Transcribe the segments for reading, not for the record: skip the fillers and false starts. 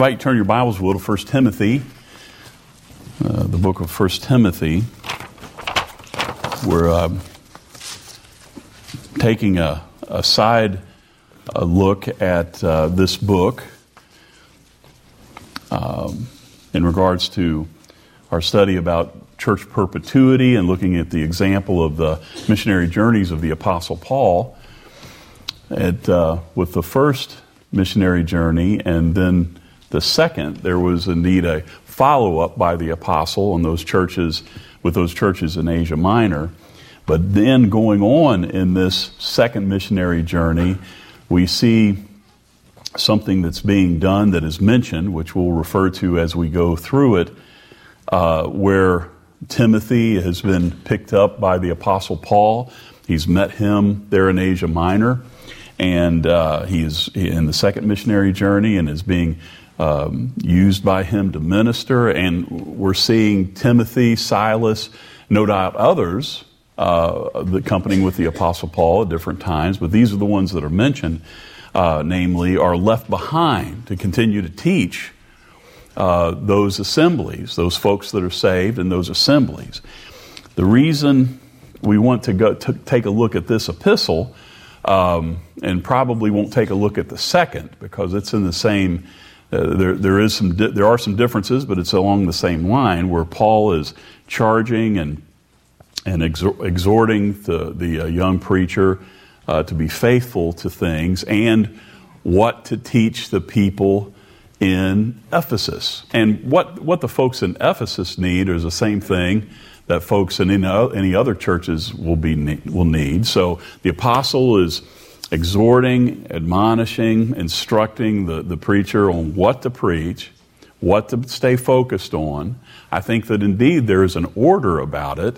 invite you to turn your Bibles, will, to 1 Timothy, the book of 1 Timothy. We're taking a side look at this book in regards to our study about church perpetuity and looking at the example of the missionary journeys of the Apostle Paul. With the first missionary journey and then the second, there was indeed a follow-up by the apostle on those churches, with those churches in Asia Minor. But then going on in this second missionary journey, we see something that's being done that is mentioned, which we'll refer to as we go through it, where Timothy has been picked up by the Apostle Paul. He's met him there in Asia Minor, and he is in the second missionary journey and is being used by him to minister. And we're seeing Timothy, Silas, no doubt others, accompanying with the Apostle Paul at different times, but these are the ones that are mentioned, namely, are left behind to continue to teach those assemblies, those folks that are saved in those assemblies. The reason we want to go to take a look at this epistle, and probably won't take a look at the second, because it's in the same. There are some differences, but it's along the same line where Paul is charging and exhorting the young preacher to be faithful to things and what to teach the people in Ephesus. And what the folks in Ephesus need is the same thing that folks in any other churches will need. So the apostle is exhorting, admonishing, instructing the preacher on what to preach, what to stay focused on. I think that indeed there is an order about it.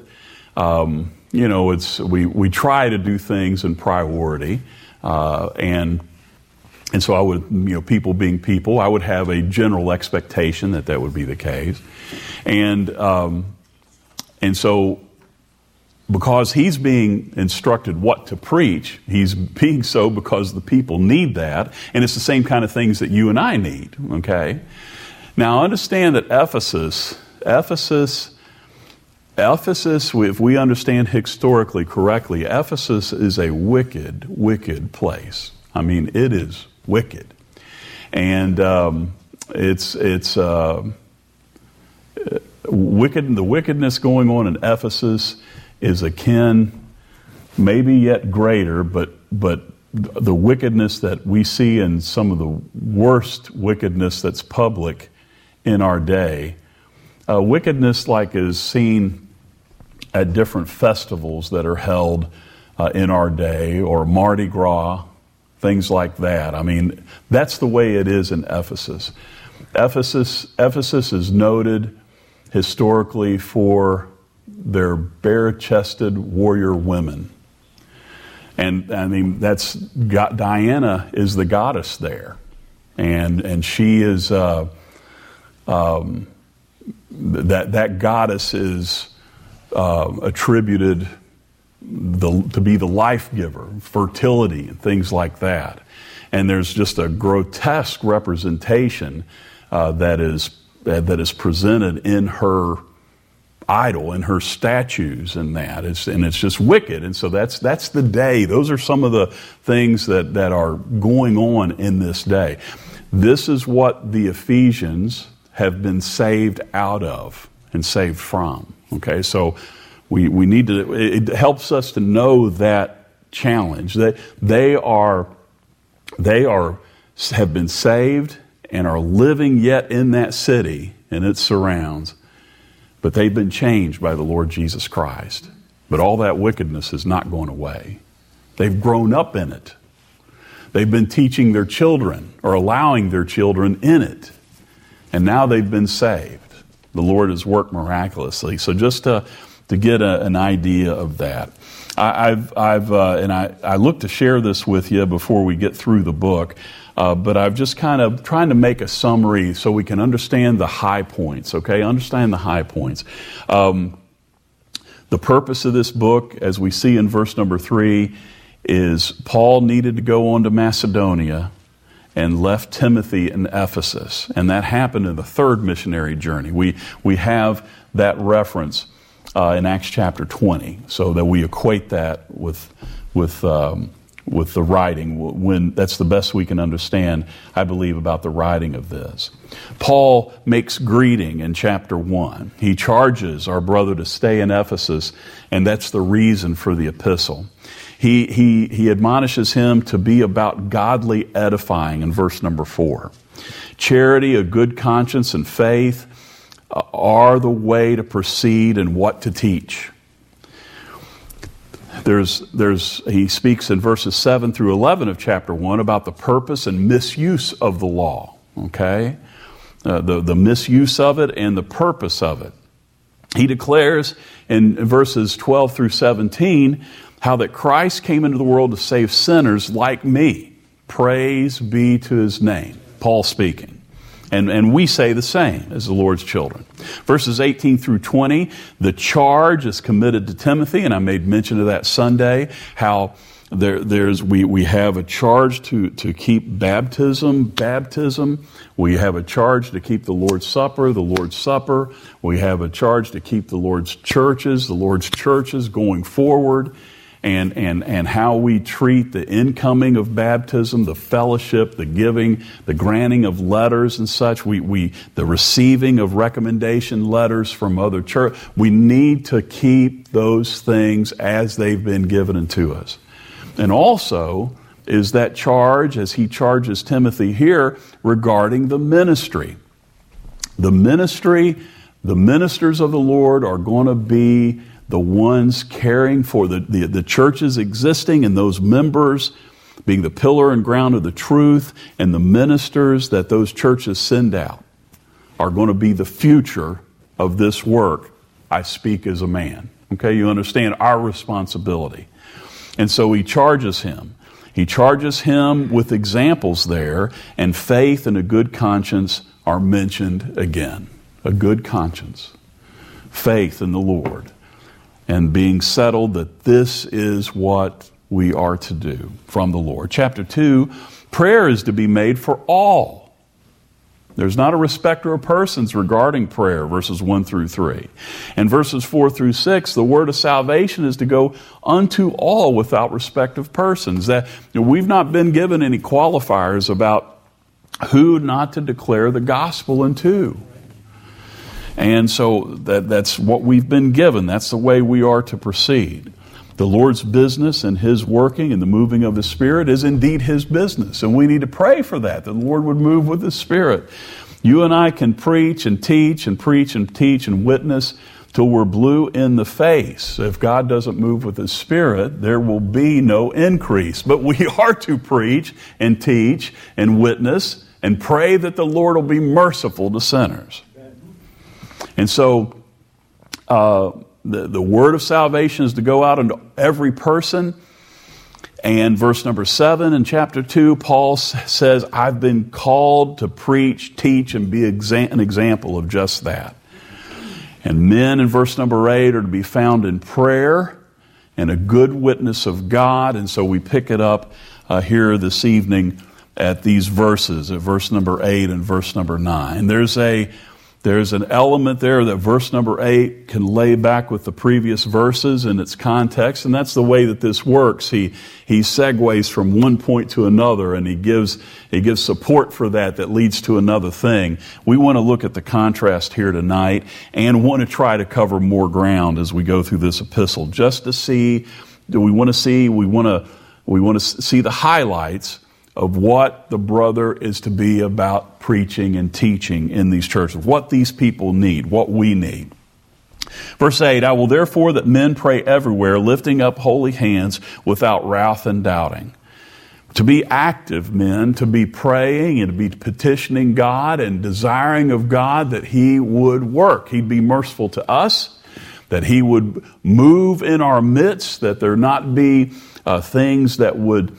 We try to do things in priority, and so I would, people being people, I would have a general expectation that would be the case, and so, because he's being instructed what to preach, he's being so because the people need that, and it's the same kind of things that you and I need, okay? Now, understand that Ephesus, if we understand historically correctly, Ephesus is a wicked, wicked place. I mean, it is wicked. And it's wicked. The wickedness going on in Ephesus is akin, maybe yet greater, but the wickedness that we see in some of the worst wickedness that's public in our day, wickedness like is seen at different festivals that are held in our day, or Mardi Gras, things like that. I mean, that's the way it is in Ephesus. Ephesus is noted historically for their bare-chested warrior women. And I mean, Diana is the goddess there. And she is, that goddess is attributed to be the life giver, fertility, and things like that. And there's just a grotesque representation that is presented in her idol, in her statues, and it's just wicked. And so that's the day. Those are some of the things that are going on in this day. This is what the Ephesians have been saved out of and saved from. Okay, so we need to. It helps us to know that challenge, that they have been saved and are living yet in that city and its surrounds, but they've been changed by the Lord Jesus Christ. But all that wickedness is not going away. They've grown up in it. They've been teaching their children or allowing their children in it. And now they've been saved. The Lord has worked miraculously. So just to get an idea of that. I look to share this with you before we get through the book. But I've just kind of trying to make a summary so we can understand the high points, okay? Understand the high points. The purpose of this book, as we see in verse number 3, is Paul needed to go on to Macedonia, and left Timothy in Ephesus. And that happened in the third missionary journey. We have that reference in Acts chapter 20, so that we equate that with the writing. When that's the best we can understand, I believe, about the writing of this. Paul makes greeting in chapter 1. He charges our brother to stay in Ephesus, and that's the reason for the epistle. He admonishes him to be about godly edifying in verse number 4. Charity, a good conscience, and faith are the way to proceed and what to teach. He speaks in verses 7 through 11 of chapter 1 about the purpose and misuse of the law. Okay? The misuse of it and the purpose of it. He declares in verses 12 through 17 how that Christ came into the world to save sinners like me. Praise be to his name. Paul speaking. And we say the same as the Lord's children. Verses 18 through 20, the charge is committed to Timothy, and I made mention of that Sunday, how we have a charge to keep baptism. We have a charge to keep the Lord's Supper. We have a charge to keep the Lord's churches going forward. And how we treat the incoming of baptism, the fellowship, the giving, the granting of letters and such, the receiving of recommendation letters from other church. We need to keep those things as they've been given unto us. And also is that charge, as he charges Timothy here, regarding the ministry. The ministers of the Lord are going to be the ones caring for the churches existing and those members being the pillar and ground of the truth, and the ministers that those churches send out are going to be the future of this work. I speak as a man. Okay, you understand our responsibility. And so he charges him. He charges him with examples there, and faith and a good conscience are mentioned again. A good conscience. Faith in the Lord. And being settled that this is what we are to do from the Lord. Chapter 2, prayer is to be made for all. There's not a respecter of persons regarding prayer, verses 1 through 3. And verses 4 through 6, the word of salvation is to go unto all without respect of persons. That we've not been given any qualifiers about who not to declare the gospel unto. And so that's what we've been given. That's the way we are to proceed. The Lord's business and his working and the moving of the Spirit is indeed his business. And we need to pray for that the Lord would move with the Spirit. You and I can preach and teach and preach and teach and witness till we're blue in the face. If God doesn't move with his Spirit, there will be no increase. But we are to preach and teach and witness and pray that the Lord will be merciful to sinners. And so the word of salvation is to go out into every person. And verse number 7 in chapter 2, Paul says, I've been called to preach, teach, and be an example of just that. And men in verse number 8 are to be found in prayer and a good witness of God. And so we pick it up here this evening at these verses, at verse number 8 and verse number 9. There's an element there that verse number 8 can lay back with the previous verses in its context, and that's the way that this works. He segues from one point to another, and he gives support for that leads to another thing. We want to look at the contrast here tonight and want to try to cover more ground as we go through this epistle, just to see. We want to see the highlights of what the brother is to be about preaching and teaching in these churches, what these people need, what we need. Verse 8, I will therefore that men pray everywhere, lifting up holy hands without wrath and doubting. To be active men, to be praying and to be petitioning God and desiring of God that he would work. He'd be merciful to us, that he would move in our midst, that there not be things that would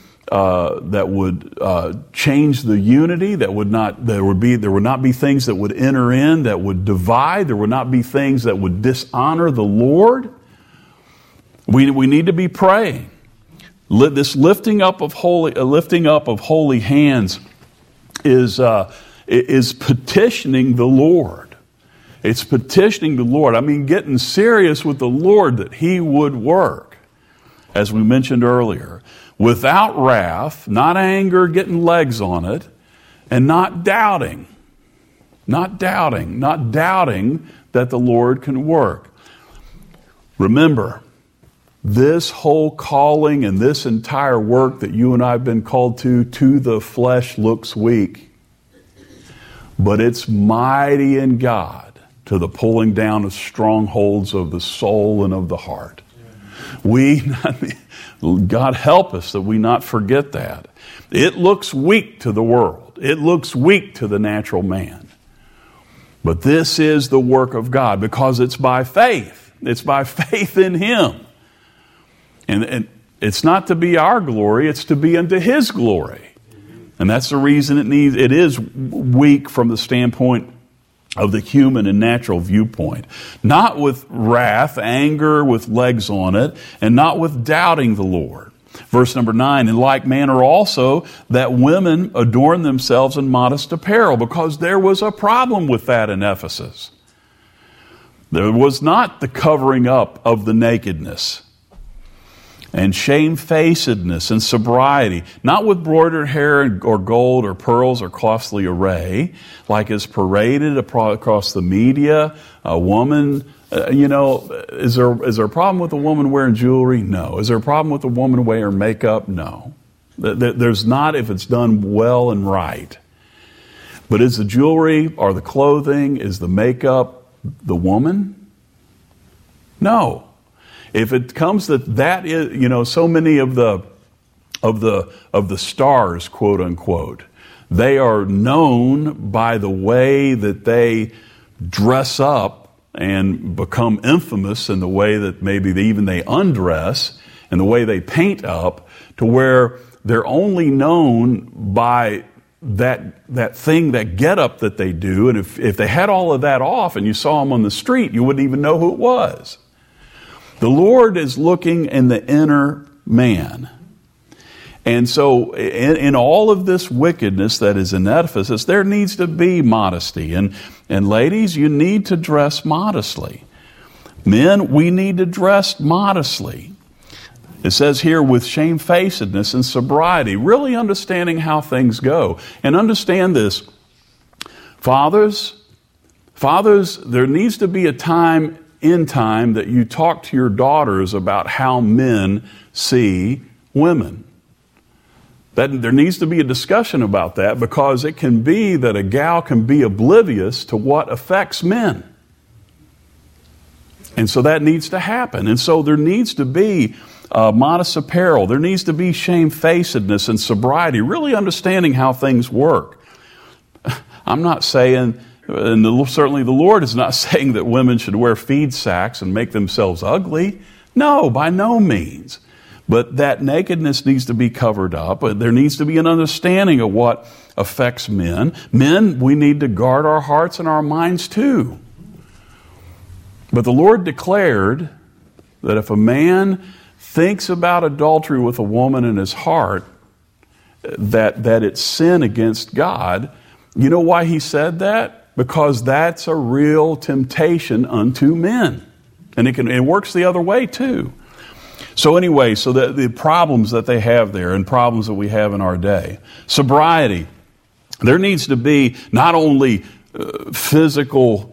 change the unity. There would not be things that would enter in, that would divide. There would not be things that would dishonor the Lord. We need to be praying. This lifting up of holy hands is petitioning the Lord. It's petitioning the Lord. I mean, getting serious with the Lord that He would work, as we mentioned earlier, without wrath, not anger getting legs on it, and not doubting that the Lord can work. Remember, this whole calling and this entire work that you and I have been called to the flesh looks weak. But it's mighty in God to the pulling down of strongholds of the soul and of the heart. God help us that we not forget that. It looks weak to the world. It looks weak to the natural man. But this is the work of God because it's by faith. It's by faith in Him. And it's not to be our glory, it's to be unto His glory. And that's the reason it is weak from the standpoint of the human and natural viewpoint. Not with wrath, anger with legs on it, and not with doubting the Lord. Verse number 9, in like manner also that women adorn themselves in modest apparel, because there was a problem with that in Ephesus. There was not the covering up of the nakedness and shamefacedness and sobriety, not with broidered hair or gold or pearls or costly array, like is paraded across the media. A woman, is there a problem with a woman wearing jewelry? No. Is there a problem with a woman wearing makeup? No. There's not if it's done well and right. But is the jewelry or the clothing, is the makeup the woman? No. If it comes that is, so many of the stars, quote unquote, they are known by the way that they dress up and become infamous in the way that maybe they undress and the way they paint up, to where they're only known by that thing, that get-up that they do. And if they had all of that off and you saw them on the street, you wouldn't even know who it was. The Lord is looking in the inner man. And so in all of this wickedness that is in Ephesus, there needs to be modesty. And ladies, you need to dress modestly. Men, we need to dress modestly. It says here with shamefacedness and sobriety, really understanding how things go. And understand this, fathers, there needs to be a time in time that you talk to your daughters about how men see women. That there needs to be a discussion about that, because it can be that a gal can be oblivious to what affects men. And so that needs to happen. And so there needs to be modest apparel. There needs to be shamefacedness and sobriety, really understanding how things work. I'm not saying, and certainly the Lord is not saying that women should wear feed sacks and make themselves ugly. No, by no means. But that nakedness needs to be covered up. There needs to be an understanding of what affects men. Men, we need to guard our hearts and our minds too. But the Lord declared that if a man thinks about adultery with a woman in his heart, that it's sin against God. You know why He said that? Because that's a real temptation unto men. And it works the other way too. So anyway, so the problems that they have there and problems that we have in our day. Sobriety. There needs to be not only physical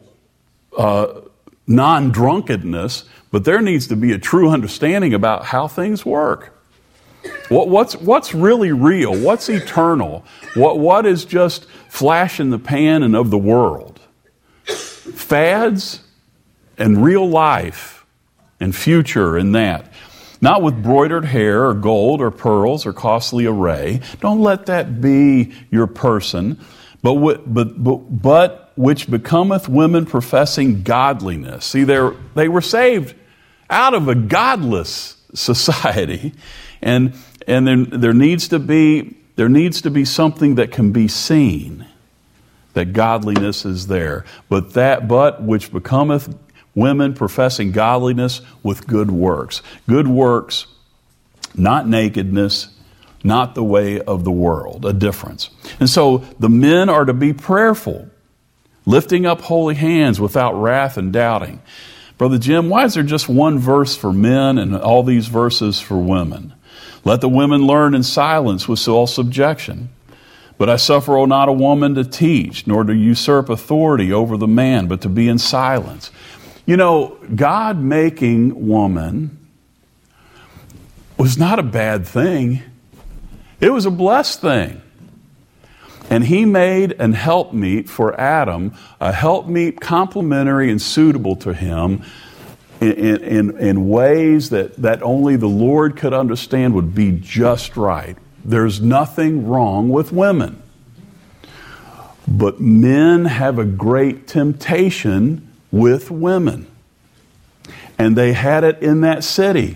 non-drunkenness, but there needs to be a true understanding about how things work. What's really real? What's eternal? What is just flash in the pan and of the world? Fads and real life and future and that. Not with broidered hair or gold or pearls or costly array. Don't let that be your person. But which becometh women professing godliness. See, they were saved out of a godless society, and then there needs to be something that can be seen, that godliness is there. But which becometh women professing godliness with good works. Good works, not nakedness, not the way of the world, a difference. And so the men are to be prayerful, lifting up holy hands without wrath and doubting. Brother Jim, why is there just one verse for men and all these verses for women? Let the women learn in silence with all subjection. But I suffer not a woman to teach, nor to usurp authority over the man, but to be in silence. You know, God making woman was not a bad thing. It was a blessed thing. And he made an helpmeet for Adam, a helpmeet complementary and suitable to him in ways that only the Lord could understand would be just right. There's nothing wrong with women. But men have a great temptation with women. And they had it in that city.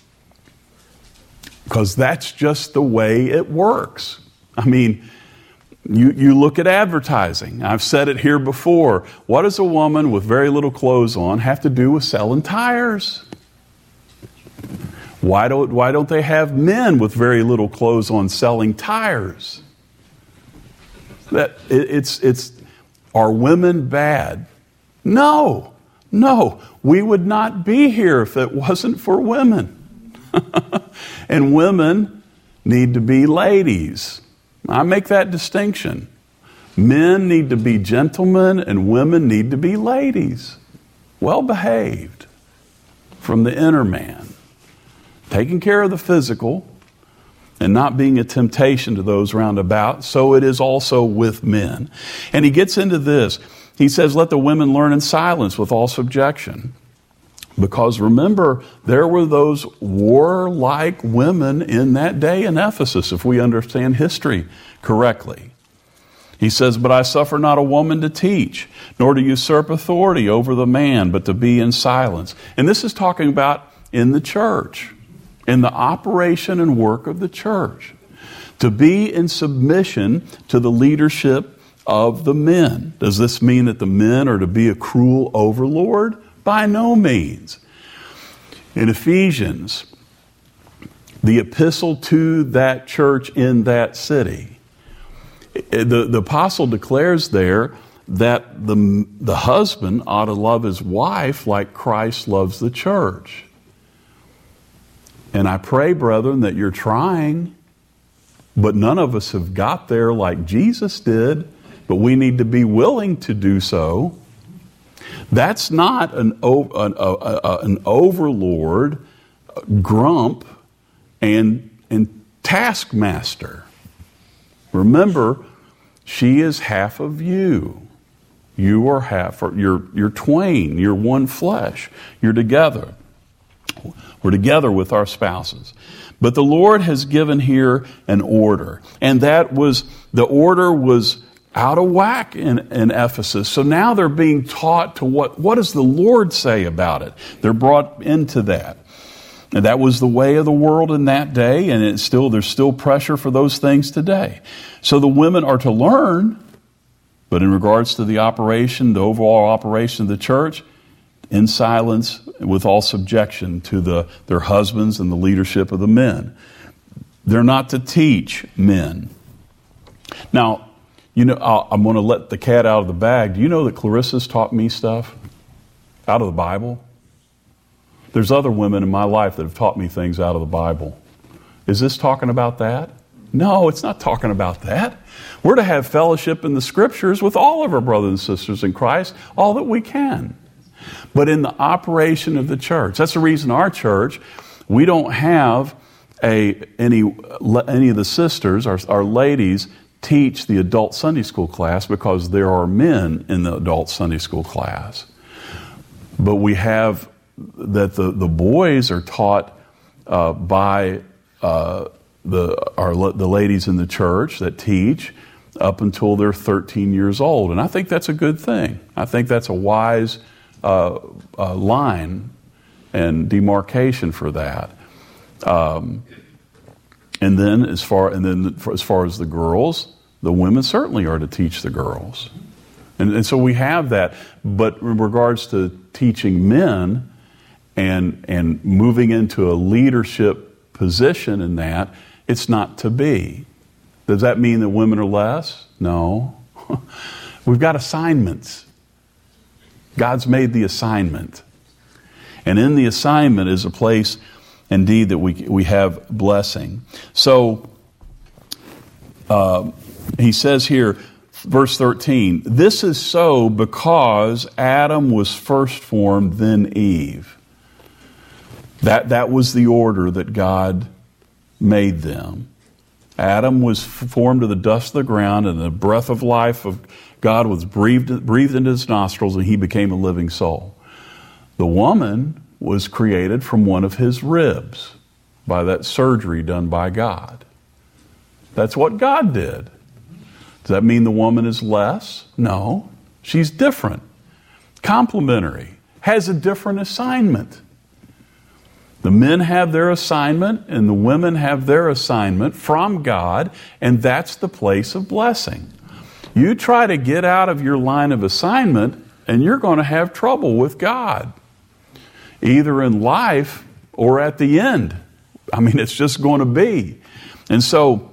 Because that's just the way it works. I mean, you look at advertising. I've said it here before. What does a woman with very little clothes on have to do with selling tires? Why don't they have men with very little clothes on selling tires? Are women bad? No. We would not be here if it wasn't for women. And women need to be ladies. I make that distinction. Men need to be gentlemen and women need to be ladies. Well behaved from the inner man. Taking care of the physical and not being a temptation to those round about. So it is also with men. And he gets into this. He says, let the women learn in silence with all subjection. Because remember, there were those warlike women in that day in Ephesus, if we understand history correctly. He says, but I suffer not a woman to teach, nor to usurp authority over the man, but to be in silence. And this is talking about in the church, in the operation and work of the church. To be in submission to the leadership of the men. Does this mean that the men are to be a cruel overlord? By no means. In Ephesians, the epistle to that church in that city, the apostle declares there that the husband ought to love his wife like Christ loves the church. And I pray, brethren, that you're trying, but none of us have got there like Jesus did, but we need to be willing to do so. That's not an overlord, grump, and taskmaster. Remember, she is half of you. You are half, or you're twain. You're one flesh. You're together. We're together with our spouses. But the Lord has given here an order, and the order was out of whack in Ephesus. So now they're being taught to what does the Lord say about it? They're brought into that. And that was the way of the world in that day, and there's still pressure for those things today. So the women are to learn, but in regards to the overall operation of the church, in silence, with all subjection to their husbands and the leadership of the men. They're not to teach men. Now, I'm going to let the cat out of the bag. Do you know that Clarissa's taught me stuff out of the Bible? There's other women in my life that have taught me things out of the Bible. Is this talking about that? No, it's not talking about that. We're to have fellowship in the Scriptures with all of our brothers and sisters in Christ, all that we can. But in the operation of the church, that's the reason our church, we don't have any of the sisters, our ladies, teach the adult Sunday school class because there are men in the adult Sunday school class. But we have that the boys are taught by the ladies in the church that teach up until they're 13 years old. And I think that's a good thing. I think that's a wise line and demarcation for that. And then as far as the girls, the women certainly are to teach the girls. And so we have that. But in regards to teaching men and moving into a leadership position in that, it's not to be. Does that mean that women are less? No. We've got assignments. God's made the assignment. And in the assignment is a place, indeed, that we have blessing. So, he says here, verse 13, this is so because Adam was first formed, then Eve. That was the order that God made them. Adam was formed of the dust of the ground, and the breath of life of God was breathed into his nostrils, and he became a living soul. The woman was created from one of his ribs by that surgery done by God. That's what God did. Does that mean the woman is less? No. She's different, complementary, has a different assignment. The men have their assignment and the women have their assignment from God, and that's the place of blessing. You try to get out of your line of assignment and you're going to have trouble with God, either in life or at the end. I mean, it's just going to be. And so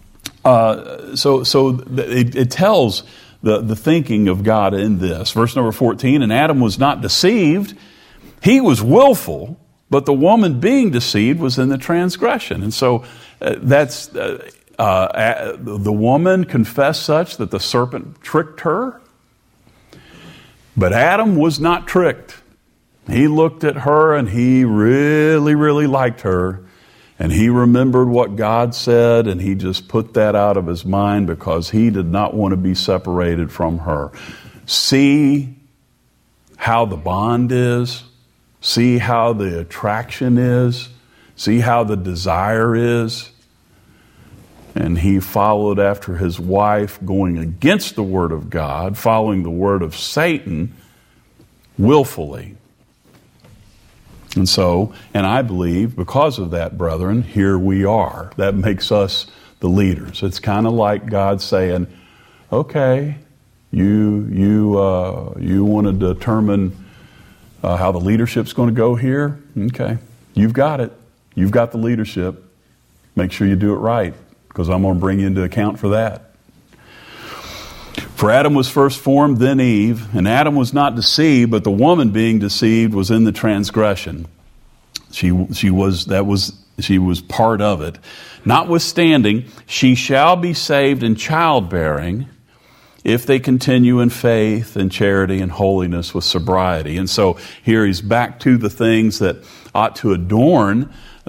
it tells the thinking of God in this. Verse number 14, and Adam was not deceived. He was willful, but the woman being deceived was in the transgression. And so the woman confessed such that the serpent tricked her. But Adam was not tricked. He looked at her and he really, really liked her. And he remembered what God said, and he just put that out of his mind because he did not want to be separated from her. See how the bond is. See how the attraction is. See how the desire is. And he followed after his wife, going against the word of God, following the word of Satan willfully. And so, and I believe because of that, brethren, here we are. That makes us the leaders. It's kind of like God saying, okay, you want to determine how the leadership's going to go here? Okay, you've got it. You've got the leadership. Make sure you do it right, because I'm going to bring you into account for that. For Adam was first formed, then Eve, and Adam was not deceived, but the woman being deceived was in the transgression. She was part of it. Notwithstanding, she shall be saved in childbearing if they continue in faith and charity and holiness with sobriety. And so here he's back to the things that ought to adorn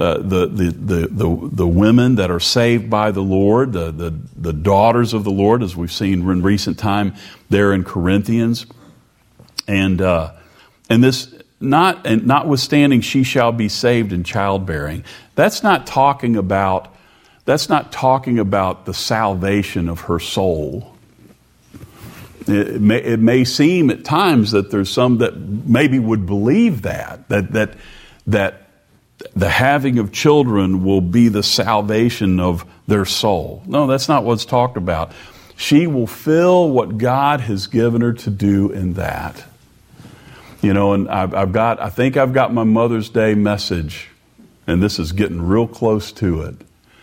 the women that are saved by the Lord, the daughters of the Lord, as we've seen in recent time there in Corinthians, and this notwithstanding she shall be saved in childbearing. That's not talking about the salvation of her soul. It may seem at times that there's some that maybe would believe that the having of children will be the salvation of their soul. No, that's not what's talked about. She will fill what God has given her to do in that. You know, and I think I've got my Mother's Day message, and this is getting real close to it.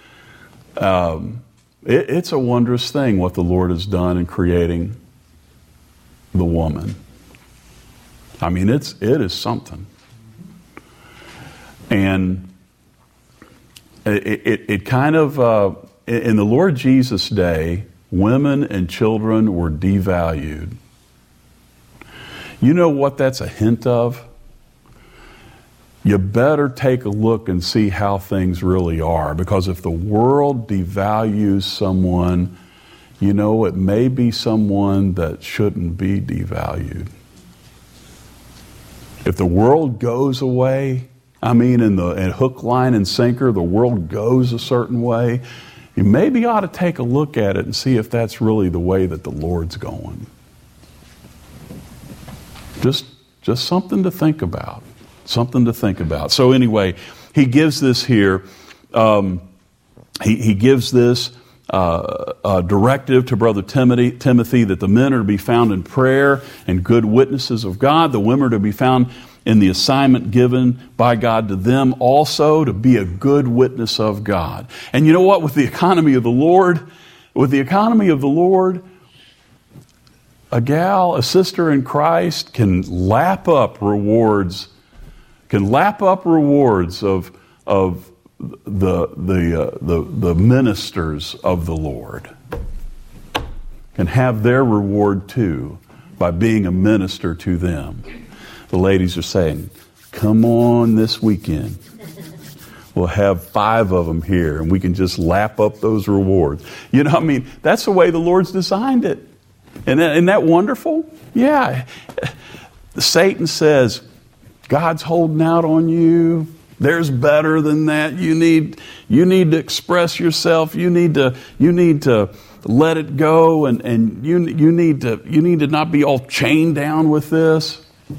It's a wondrous thing what the Lord has done in creating the woman. I mean, it is something. And it kind of, in the Lord Jesus' day, women and children were devalued. You know what that's a hint of? You better take a look and see how things really are. Because if the world devalues someone, you know, it may be someone that shouldn't be devalued. If the world goes away, I mean, in hook, line, and sinker, the world goes a certain way, you maybe ought to take a look at it and see if that's really the way that the Lord's going. Just something to think about. Something to think about. So anyway, he gives this here. He gives this directive to Brother Timothy that the men are to be found in prayer and good witnesses of God. The women are to be found in the assignment given by God to them also to be a good witness of God. And you know what? With the economy of the Lord, a sister in Christ can lap up rewards of the ministers of the Lord. Can have their reward too by being a minister to them. The ladies are saying, come on this weekend. We'll have 5 of them here and we can just lap up those rewards. You know, I mean, that's the way the Lord's designed it. Isn't that wonderful? Yeah. Satan says, God's holding out on you. There's better than that. You need to express yourself. You need to let it go, and you need to not be all chained down with this.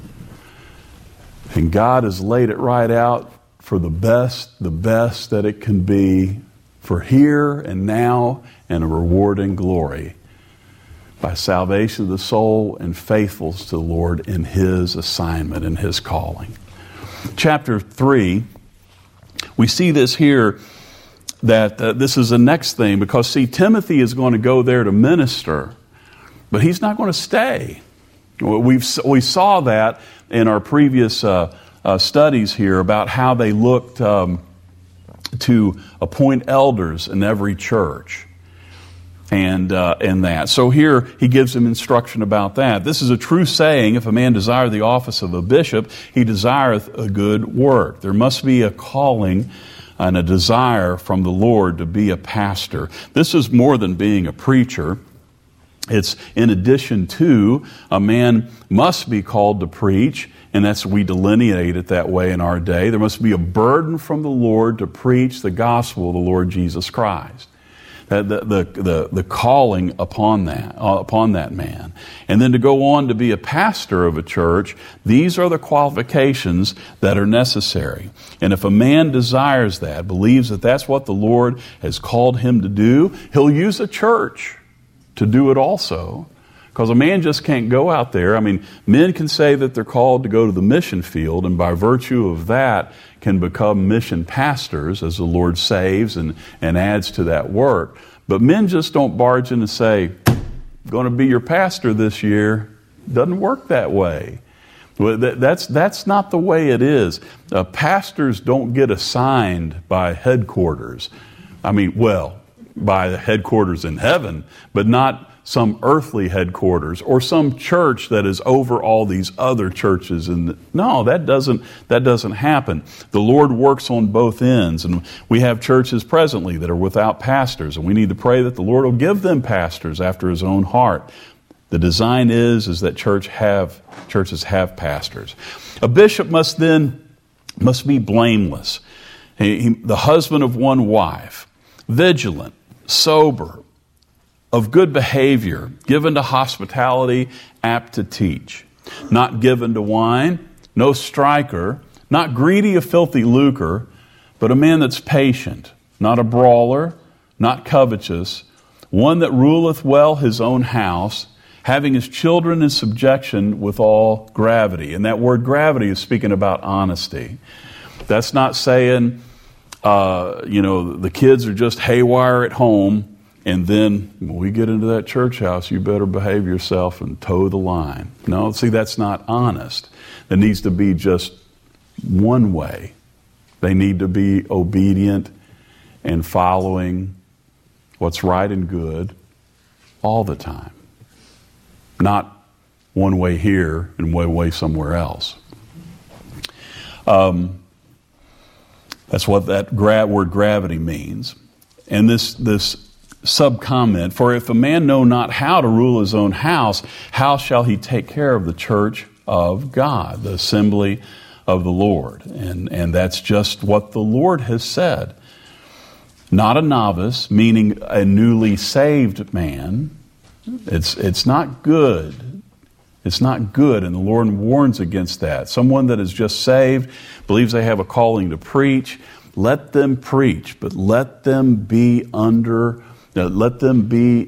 And God has laid it right out for the best that it can be for here and now, and a reward and glory by salvation of the soul and faithfulness to the Lord in His assignment and His calling. Chapter 3, we see this here, that this is the next thing, because see, Timothy is going to go there to minister, but he's not going to stay. We saw that in our previous studies here about how they looked to appoint elders in every church. And that. So here he gives him instruction about that. This is a true saying, if a man desire the office of a bishop, he desireth a good work. There must be a calling and a desire from the Lord to be a pastor. This is more than being a preacher. It's in addition to, a man must be called to preach, and we delineate it that way in our day. There must be a burden from the Lord to preach the gospel of the Lord Jesus Christ. The calling upon that man. And then to go on to be a pastor of a church, these are the qualifications that are necessary. And if a man desires that, believes that that's what the Lord has called him to do, he'll use a church to do it also. Because a man just can't go out there. I mean, men can say that they're called to go to the mission field, and by virtue of that can become mission pastors as the Lord saves and adds to that work. But men just don't barge in and say, going to be your pastor this year. Doesn't work that way. That's not the way it is. Pastors don't get assigned by headquarters. I mean, well, by the headquarters in heaven, but not some earthly headquarters or some church that is over all these other churches. No, that doesn't happen. The Lord works on both ends, and we have churches presently that are without pastors, and we need to pray that the Lord will give them pastors after His own heart. The design is that churches have pastors. A bishop must be blameless. The husband of one wife, vigilant, sober, of good behavior, given to hospitality, apt to teach, not given to wine, no striker, not greedy of filthy lucre, but a man that's patient, not a brawler, not covetous, one that ruleth well his own house, having his children in subjection with all gravity. And that word gravity is speaking about honesty. That's not saying, the kids are just haywire at home, and then when we get into that church house, you better behave yourself and toe the line. No, see, that's not honest. There needs to be just one way. They need to be obedient and following what's right and good all the time. Not one way here and one way somewhere else. That's what that word gravity means. And this sub-comment, for if a man know not how to rule his own house, how shall he take care of the church of God, the assembly of the Lord? And that's just what the Lord has said. Not a novice, meaning a newly saved man. It's not good. It's not good, and the Lord warns against that. Someone that is just saved, believes they have a calling to preach, let them preach, but let them be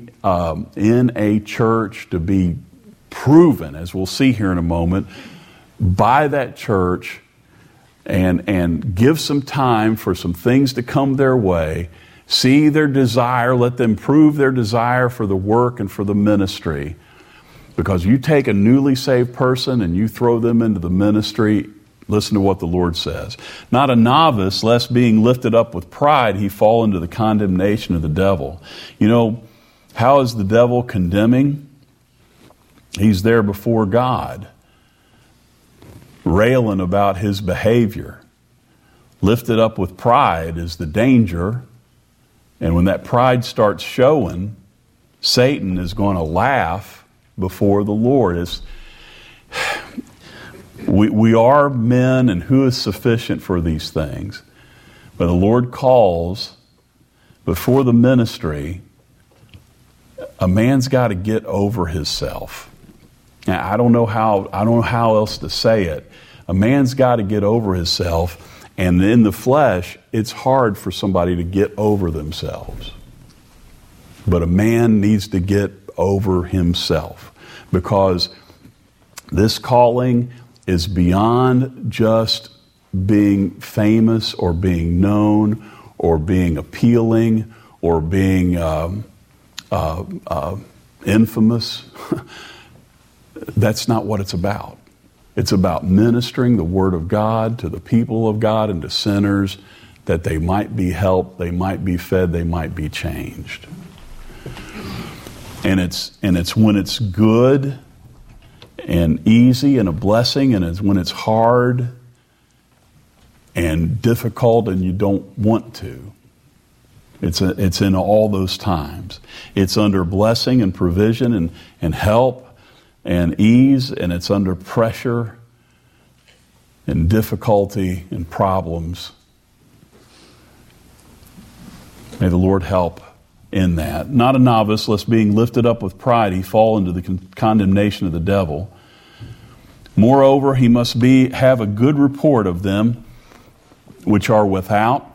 in a church to be proven, as we'll see here in a moment, by that church and give some time for some things to come their way. See their desire. Let them prove their desire for the work and for the ministry. Because you take a newly saved person and you throw them into the ministry, listen to what the Lord says. Not a novice, lest being lifted up with pride, he fall into the condemnation of the devil. You know, how is the devil condemning? He's there before God, railing about his behavior. Lifted up with pride is the danger. And when that pride starts showing, Satan is going to laugh before the Lord. We are men, and who is sufficient for these things? But the Lord calls, before the ministry, a man's got to get over himself. Now, I don't know how else to say it. A man's got to get over himself, and in the flesh, it's hard for somebody to get over themselves. But a man needs to get over himself, because this calling is beyond just being famous or being known or being appealing or being infamous. That's not what it's about. It's about ministering the Word of God to the people of God and to sinners, that they might be helped, they might be fed, they might be changed. And it's when it's good and easy and a blessing, and it's when it's hard and difficult and you don't want to. It's in all those times. It's under blessing and provision and help and ease, and it's under pressure and difficulty and problems. May the Lord help in that. Not a novice, lest being lifted up with pride, he fall into the condemnation of the devil. Moreover, he must have a good report of them which are without,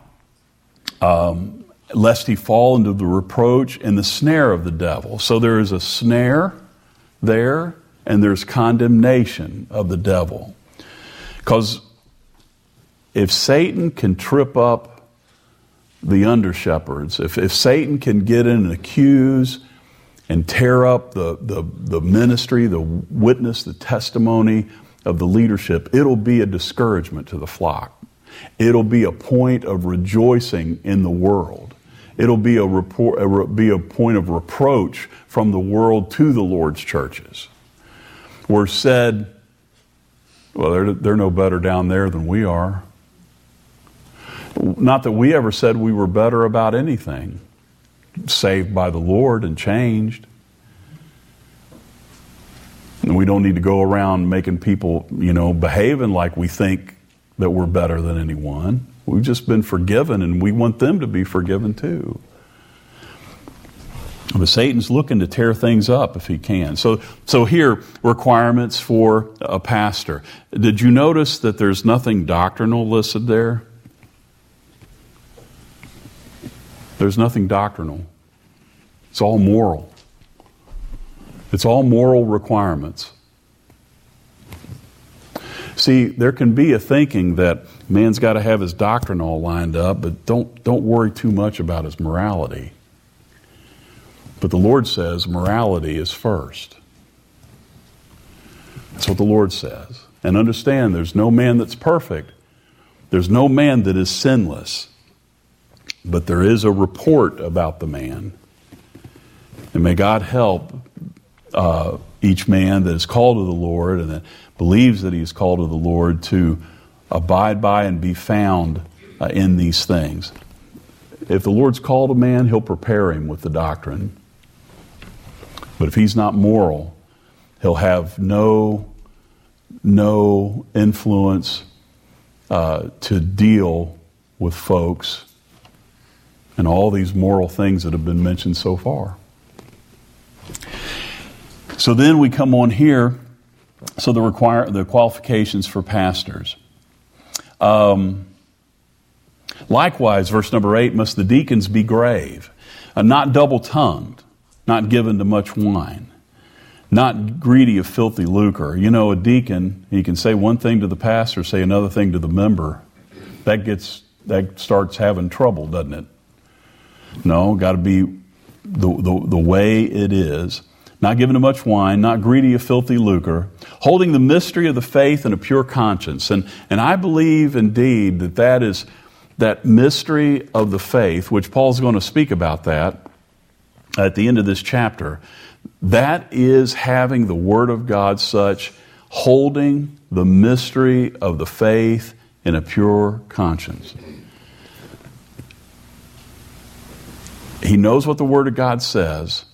lest he fall into the reproach and the snare of the devil. So there is a snare there, and there's condemnation of the devil. Because if Satan can trip up the under-shepherds, if Satan can get in and accuse and tear up the ministry, the witness, the testimony of the leadership, it'll be a discouragement to the flock. It'll be a point of rejoicing in the world. It'll be a point of reproach from the world to the Lord's churches. We're said, well, they're no better down there than we are. Not that we ever said we were better about anything. Saved by the Lord and changed. And we don't need to go around making people, behaving like we think that we're better than anyone. We've just been forgiven, and we want them to be forgiven too. But Satan's looking to tear things up if he can. So here, requirements for a pastor. Did you notice that there's nothing doctrinal listed there? There's nothing doctrinal. It's all moral. It's all moral requirements. See, there can be a thinking that man's got to have his doctrine all lined up, but don't worry too much about his morality. But the Lord says morality is first. That's what the Lord says. And understand, there's no man that's perfect. There's no man that is sinless. But there is a report about the man. And may God help each man that is called to the Lord and that believes that he is called to the Lord to abide by and be found in these things. If the Lord's called a man, he'll prepare him with the doctrine. But if he's not moral, he'll have no influence to deal with folks and all these moral things that have been mentioned so far. So then we come on here. So the qualifications for pastors. Likewise, verse number 8, must the deacons be grave, not double-tongued, not given to much wine. not greedy of filthy lucre. You know, a deacon, he can say one thing to the pastor, say another thing to the member. That starts having trouble, doesn't it? No, got to be the way it is. Not given to much wine, not greedy of filthy lucre, holding the mystery of the faith in a pure conscience. And I believe indeed that is that mystery of the faith, which Paul's going to speak about that at the end of this chapter. That is having the Word of God such, holding the mystery of the faith in a pure conscience. He knows what the Word of God says,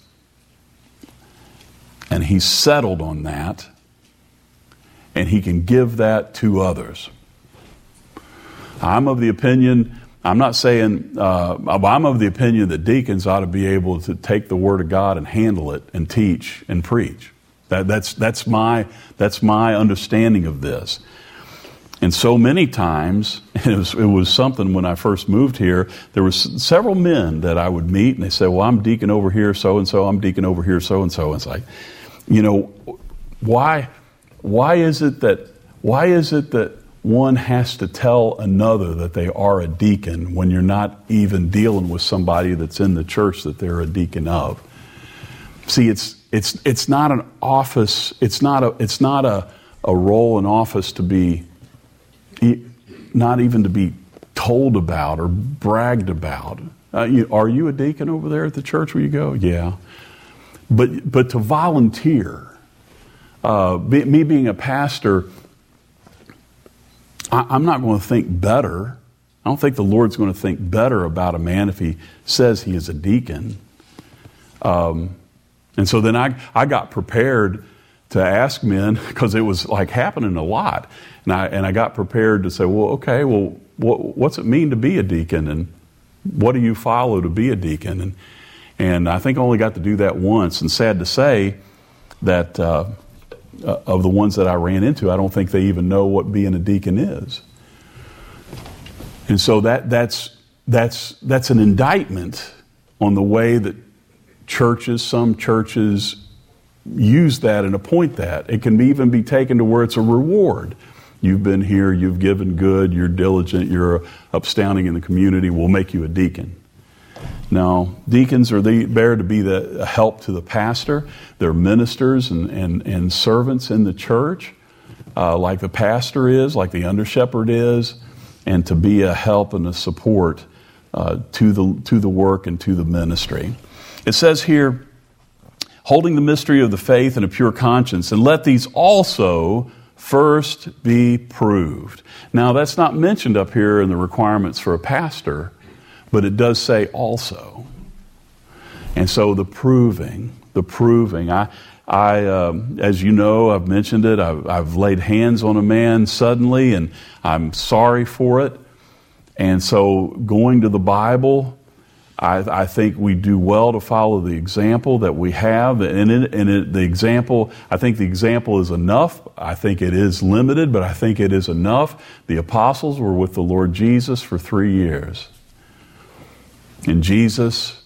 and he's settled on that, and he can give that to others. I'm of the opinion that deacons ought to be able to take the Word of God and handle it and teach and preach. That's my understanding of this. And so many times, it was something when I first moved here, there were several men that I would meet, and they said, well, I'm deacon over here, so-and-so, I'm deacon over here, so-and-so. It's like, you know, why is it that one has to tell another that they are a deacon when you're not even dealing with somebody that's in the church that they're a deacon of? See, it's not an office, it's not a role in office to be, not even to be told about or bragged about. Are you a deacon over there at the church where you go? Yeah. But to volunteer, me being a pastor, I'm not going to think better. I don't think the Lord's going to think better about a man if he says he is a deacon. And so then I got prepared to ask men, because it was like happening a lot. And I got prepared to say, well, okay, well, what's it mean to be a deacon? And what do you follow to be a deacon? And I think I only got to do that once. And sad to say that of the ones that I ran into, I don't think they even know what being a deacon is. And so that's an indictment on the way that some churches use that and appoint that. It can even be taken to where it's a reward. You've been here, you've given good, you're diligent, you're upstanding in the community, we'll make you a deacon. No, deacons are there to be the help to the pastor. They're ministers and servants in the church, like the pastor is, like the under shepherd is, and to be a help and a support to the work and to the ministry. It says here, holding the mystery of the faith in a pure conscience, and let these also first be proved. Now, that's not mentioned up here in the requirements for a pastor, but it does say also. And so the proving. I as you know, I've mentioned it, I've laid hands on a man suddenly, and I'm sorry for it. And so going to the Bible, I think we do well to follow the example that we have. The example, I think the example is enough. I think it is limited, but I think it is enough. The apostles were with the Lord Jesus for 3 years. And Jesus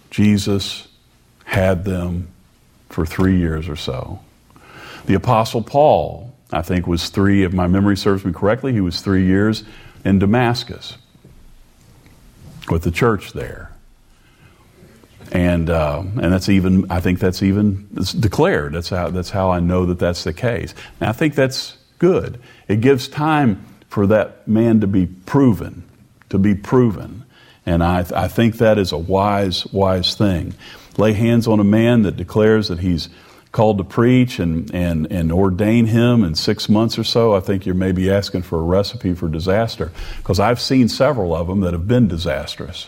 had them for 3 years or so. The Apostle Paul, I think, was 3, if my memory serves me correctly, he was 3 years in Damascus with the church there. And that's even, I think that's even declared. That's how I know that that's the case. And I think that's good. It gives time for that man to be proven. And I think that is a wise thing. Lay hands on a man that declares that he's called to preach and ordain him in 6 months or so. I think you're maybe asking for a recipe for disaster, because I've seen several of them that have been disastrous.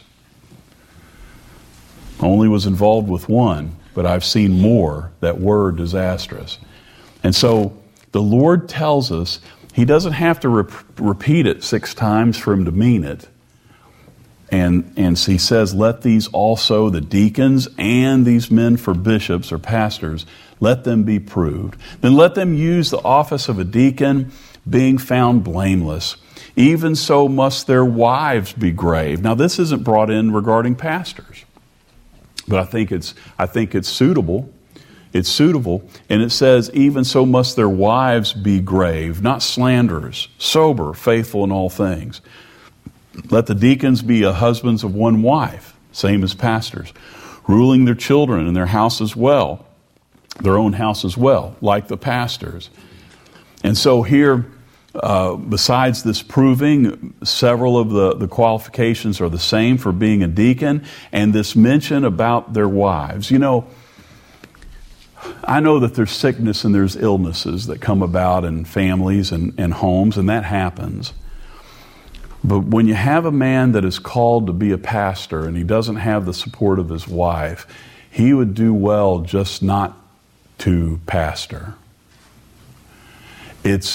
Only was involved with one, but I've seen more that were disastrous. And so the Lord tells us he doesn't have to repeat it 6 times for him to mean it. And so he says, let these also, the deacons and these men for bishops or pastors, let them be proved. Then let them use the office of a deacon, being found blameless. Even so must their wives be grave. Now this isn't brought in regarding pastors, but I think it's suitable. it's suitable. And it says, even so must their wives be grave, not slanderers, sober, faithful in all things. Let the deacons be husbands of one wife, same as pastors, ruling their children and their house as well, their own house as well, like the pastors. And so here, besides this proving, several of the qualifications are the same for being a deacon, and this mention about their wives. You know, I know that there's sickness and there's illnesses that come about in families and homes, and that happens. But when you have a man that is called to be a pastor and he doesn't have the support of his wife, he would do well just not to pastor. It's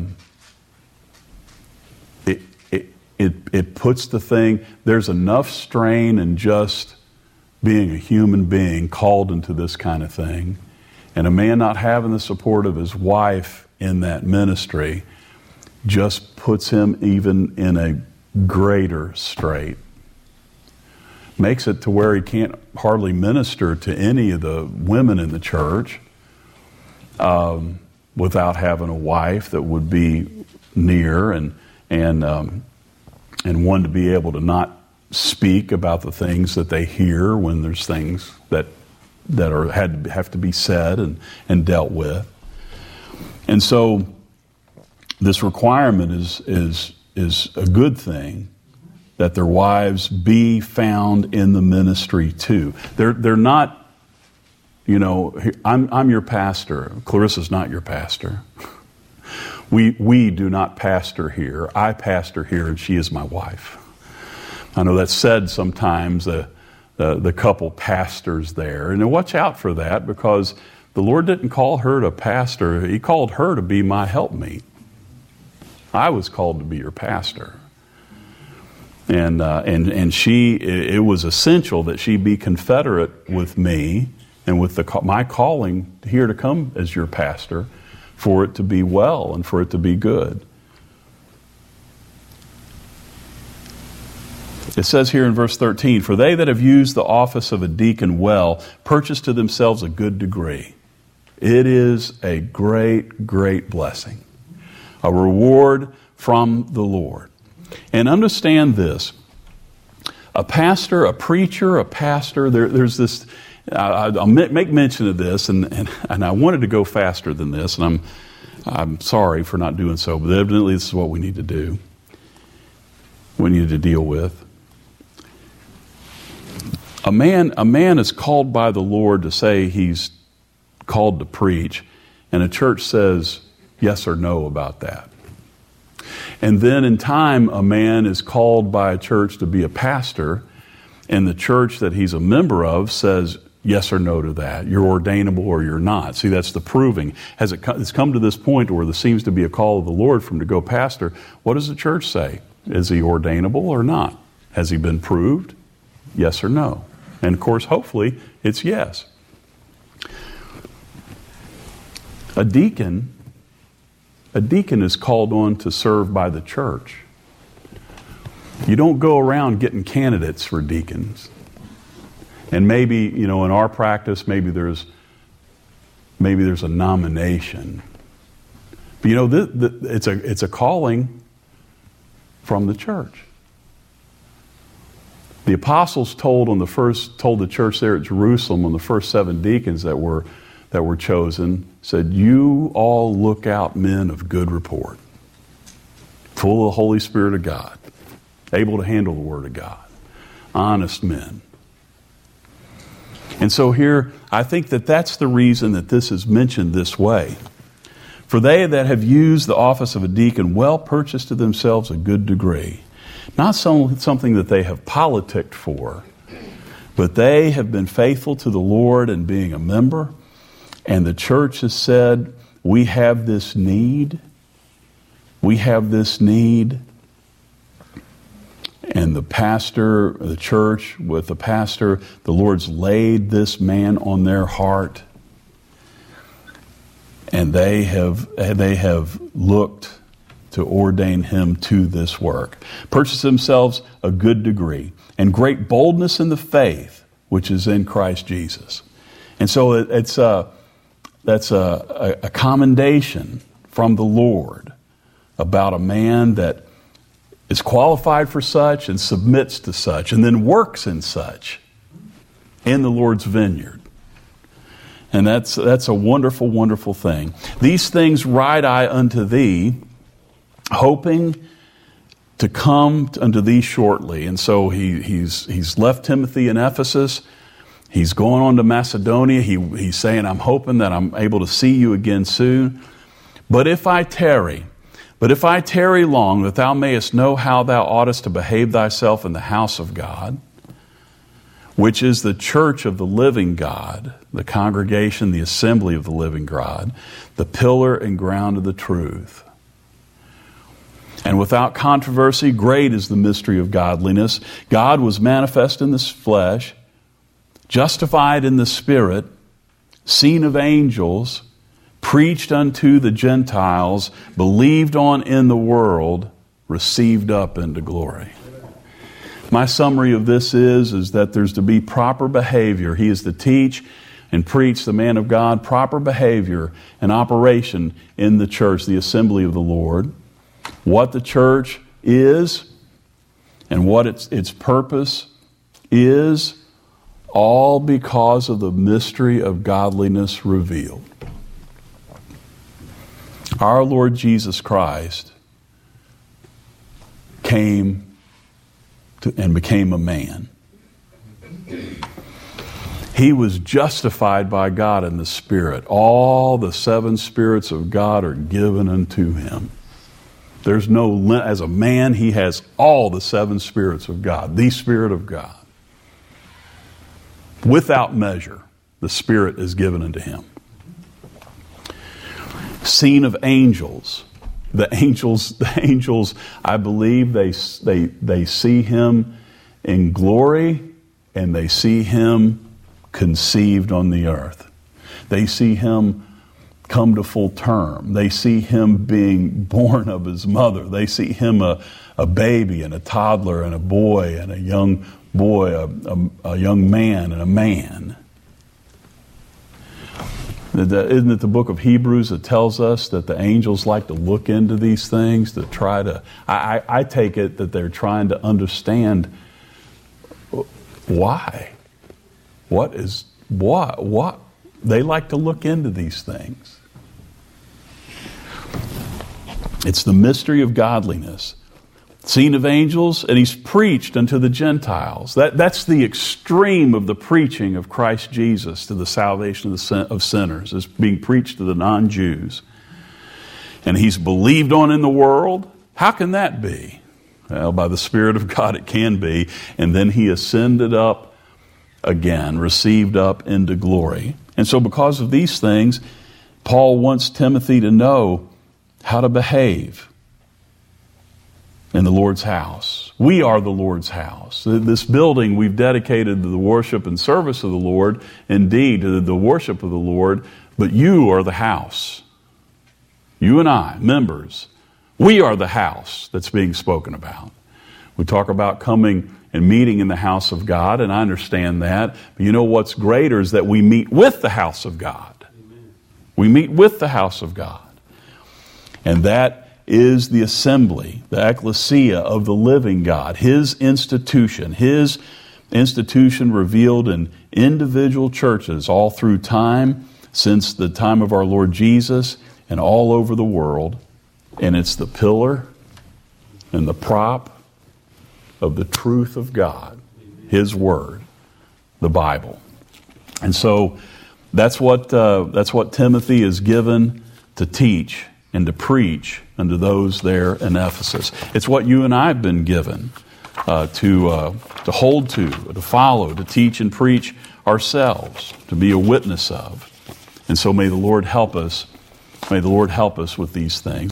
it puts the thing, there's enough strain in just being a human being called into this kind of thing, and a man not having the support of his wife in that ministry just puts him even in a greater strait. Makes it to where he can't hardly minister to any of the women in the church without having a wife that would be near and one to be able to not speak about the things that they hear when there's things that have to be said and dealt with. And so this requirement is a good thing, that their wives be found in the ministry too. They're not, you know, I'm your pastor. Clarissa's not your pastor. We do not pastor here. I pastor here, and she is my wife. I know that's said sometimes, the couple pastors there. And watch out for that, because the Lord didn't call her to pastor. He called her to be my helpmeet. I was called to be your pastor. And she, it was essential that she be confederate with me and with my calling here to come as your pastor, for it to be well and for it to be good. It says here in verse 13, for they that have used the office of a deacon well purchase to themselves a good degree. It is a great, great blessing, a reward from the Lord. And understand this, a pastor, a preacher, a pastor, there's this, I'll make mention of this, and I wanted to go faster than this, and I'm sorry for not doing so, but evidently this is what we need to do. We need to deal with. A man is called by the Lord to say he's called to preach, and a church says yes or no about that. And then in time, a man is called by a church to be a pastor, and the church that he's a member of says yes or no to that. You're ordainable or you're not. See, that's the proving. It's come to this point where there seems to be a call of the Lord for him to go pastor. What does the church say? Is he ordainable or not? Has he been proved? Yes or no? And of course, hopefully, it's yes. A deacon is called on to serve by the church. You don't go around getting candidates for deacons. And maybe, you know, in our practice, maybe there's a nomination. But you know, it's a calling from the church. The apostles told the church there at Jerusalem on the first 7 deacons that were chosen, said, you all look out men of good report, full of the Holy Spirit of God, able to handle the Word of God, honest men. And so here, I think that's the reason that this is mentioned this way. For they that have used the office of a deacon well purchased to themselves a good degree. Not something that they have politicked for, but they have been faithful to the Lord in being a member. And the church has said, we have this need. We have this need. And the pastor, the church with the pastor, the Lord's laid this man on their heart. And they have looked to ordain him to this work. Purchase themselves a good degree and great boldness in the faith which is in Christ Jesus. And so that's a commendation from the Lord about a man that is qualified for such and submits to such and then works in such in the Lord's vineyard. And that's a wonderful, wonderful thing. These things write I unto thee, hoping to come unto thee shortly. And so he's left Timothy in Ephesus. He's going on to Macedonia. He's saying, I'm hoping that I'm able to see you again soon. But if I tarry long, that thou mayest know how thou oughtest to behave thyself in the house of God, which is the church of the living God, the congregation, the assembly of the living God, the pillar and ground of the truth. And without controversy, great is the mystery of godliness. God was manifest in the flesh, justified in the Spirit, seen of angels, preached unto the Gentiles, believed on in the world, received up into glory. My summary of this is that there's to be proper behavior. He is to teach and preach, the man of God, proper behavior and operation in the church, the assembly of the Lord. What the church is and what its purpose is, all because of the mystery of godliness revealed. Our Lord Jesus Christ came and became a man. He was justified by God in the Spirit. All the 7 spirits of God are given unto him. There's no, as a man, he has all the 7 spirits of God, the Spirit of God. Without measure, the Spirit is given unto him. Seen of angels. The angels, I believe they see him in glory, and they see him conceived on the earth. They see him come to full term. They see him being born of his mother. They see him a baby and a toddler and a boy and a young boy, a young man and a man. Isn't it the book of Hebrews that tells us that the angels like to look into these things to try to... I take it that they're trying to understand why. What? They like to look into these things. It's the mystery of godliness. Seen of angels, and he's preached unto the Gentiles. That's the extreme of the preaching of Christ Jesus to the salvation of sinners, is being preached to the non-Jews. And he's believed on in the world. How can that be? Well, by the Spirit of God it can be. And then he ascended up again, received up into glory. And so because of these things, Paul wants Timothy to know how to behave in the Lord's house. We are the Lord's house. This building we've dedicated to the worship and service of the Lord, indeed, to the worship of the Lord, but you are the house. You and I, members, we are the house that's being spoken about. We talk about coming and meeting in the house of God, and I understand that. But you know what's greater is that we meet with the house of God. Amen. We meet with the house of God. And that is the assembly, the ecclesia of the living God, His institution revealed in individual churches all through time, since the time of our Lord Jesus, and all over the world. And it's the pillar and the prop of the truth of God, His Word, the Bible. And so that's what Timothy is given to teach and to preach unto those there in Ephesus. It's what you and I have been given to hold to follow, to teach and preach ourselves, to be a witness of. And so may the Lord help us. May the Lord help us with these things.